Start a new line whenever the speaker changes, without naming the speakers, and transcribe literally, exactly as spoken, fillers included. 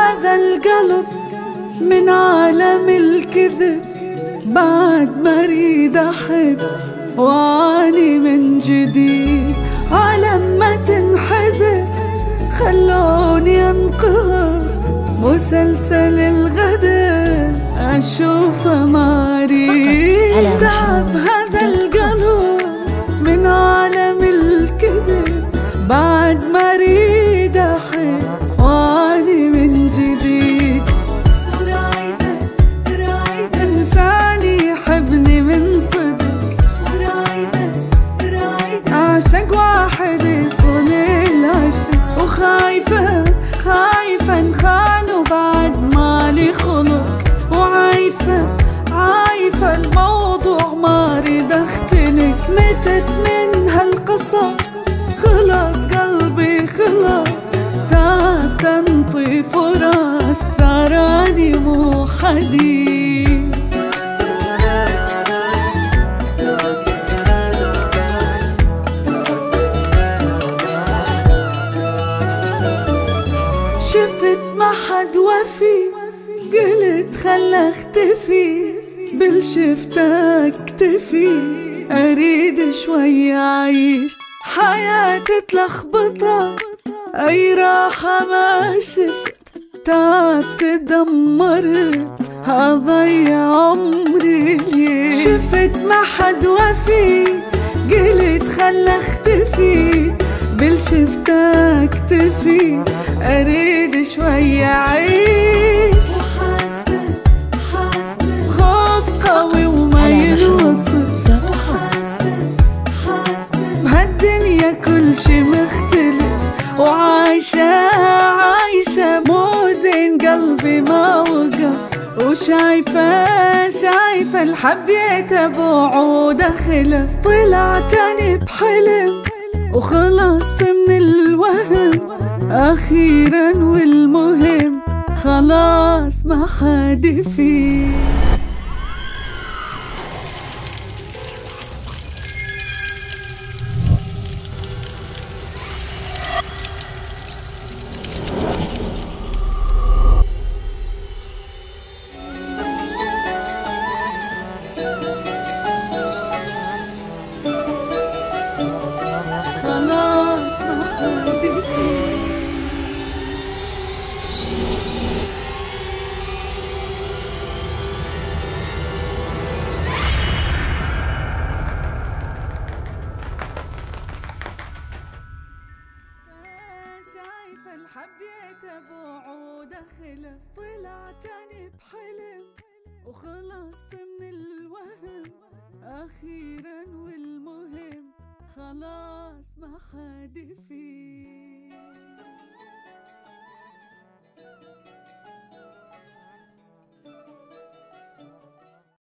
هذا القلب من عالم الكذب، بعد ما اريد احب واني من جديد. عالم ما تنحزن خلوني انقهر، مسلسل الغدر اشوفه ما اريد. تعب هذا القلب من عالم الكذب، بعد ما اريد احب واني من جديد. رايدك رايدك انساني يحبني من صدق، رايدك رايدك اعشق واحد يصون العشق. وخايفة خايفة انخان وبعد مالي خلق، وعايفة عايفة الموضوع ما اريد اختنق. متت من هالقصة خلاص قلبي خلاص، تعب تنطي فرص تراني مو حديد. شفت ما حد وفي قلت خل اختفي، بالشفتة اكتفي اريد شوي اعيش. حياتي تلخبطة اي راحة ما شفت، تعبت دمرت هضيع عمري ليه. شفت ما حد وفي قلت خل اختفي، بالشفتة اكتفي اريد شوي اعيش. وحاسة حاسة خوف قوي وما ينوصف، وحاسة حاسة بهالدنيا كل شي مختلف، وعايشة عايشة مو زين قلبي ما وقف. وشايفة شايفة الحبيت بوعود خلف، طلعت أنا بحلم وخلصت من الوهم أخيرا، والمهم خلاص ما حد فيه. شايفة الحبيت بوعود خلف، طلعت أنا بحلم وخلصت من الوهم أخيرا، والمهم خلاص ما حد فيه.